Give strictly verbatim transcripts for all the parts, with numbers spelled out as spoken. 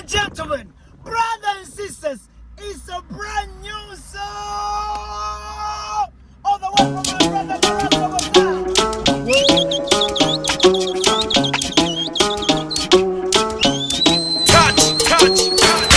gentlemen, brothers and sisters, it's a brand new song! All the way from my brother, touch, touch, touch.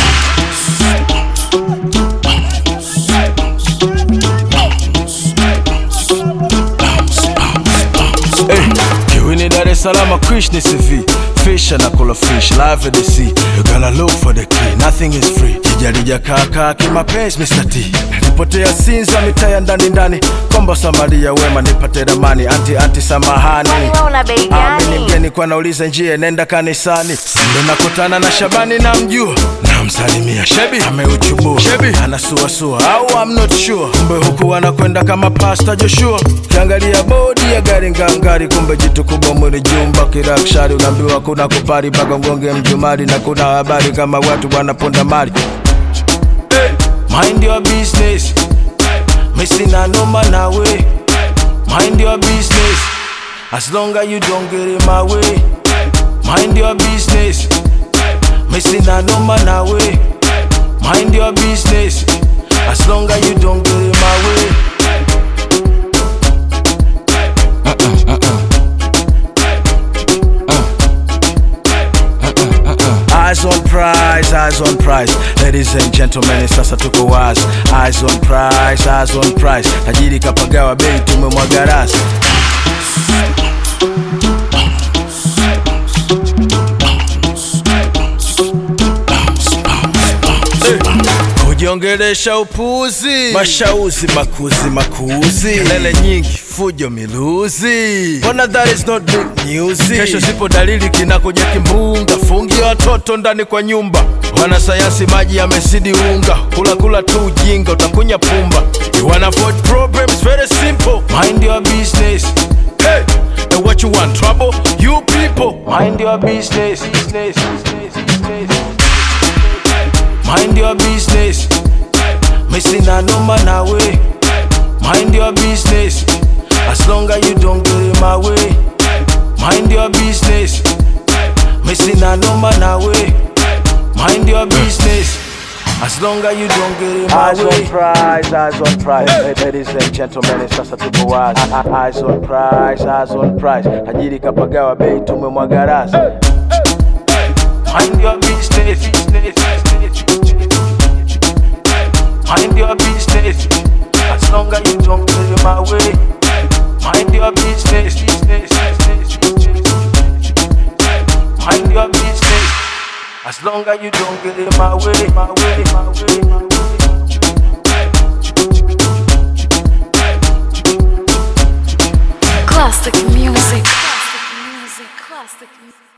Hey, kiwini Dar es Salaam, Krishna C V. Fish and I call a fish, live at the sea. You gotta look for the key, nothing is free. Kijarija kaka kimapenzi Mister T. Nipotea Sinza mitaya ndani ndani. Kombo Samaria wema nipate ramani. Anti anti samahani. Amini mgeni kwa nauliza njia nenda kanisani. Ndo nakutana na Shabani na mjua. Na msalimia Shebi ameuchubua. Shebi anasua sua au I'm not sure. Kumbe huku wanakwenda kama Pastor Joshua. Kiangalia bodi ya gari ngangari. Kumbe jitu kubwa mwili jumba kirakshari. Unaambiwa kuna kupari baka mgonge mjumari. Na kuna habari kama watu wanaponda mali. Hey, mind your business. Missing a no man away. Mind your business. As long as you don't get in my way. Mind your business. Missing a no man away. Mind your business. As long as you don't get in my way. Eyes on prize, eyes on prize. Ladies and gentlemen, sasa tuko wazi. Eyes on prize, eyes on prize. Tajiri kapagawa bei tumemwaga rasi. Kujiongelesha upuzi, mashauzi makuzi makuzi. Kelele nyingi, fujo miluzi. Bona that is not big news. Kesho sipo dalili kinakuja kimbunga. Fungi watoto ndani kwa nyumba. Wanasayansi maji yamesidi unga. Kula kula tu ujinga utakunya pumba. You wanna avoid problems, very simple. Mind your business. Hey, and what you want, trouble? You people, mind your business, business, business, business. Mind your business. Missing a no man away. Mind your business. As long as you don't get in my way. Mind your business. Missing a no man away. Mind your business. As long as you don't get in my eyes way. Eyes on prize, eyes on prize. Hey. Ladies and gentlemen, sasa tuko wazi. Eyes on prize, eyes on prize. Tajiri kapagawa bei tumemwaga rasi. Mind your business, business, business. Mind your business. As long as you don't get in my way. Mind your business, business, business, business. Mind your business. As long as you don't get in my way, my way, my way, my way. Classic music. Classic music. Classic music.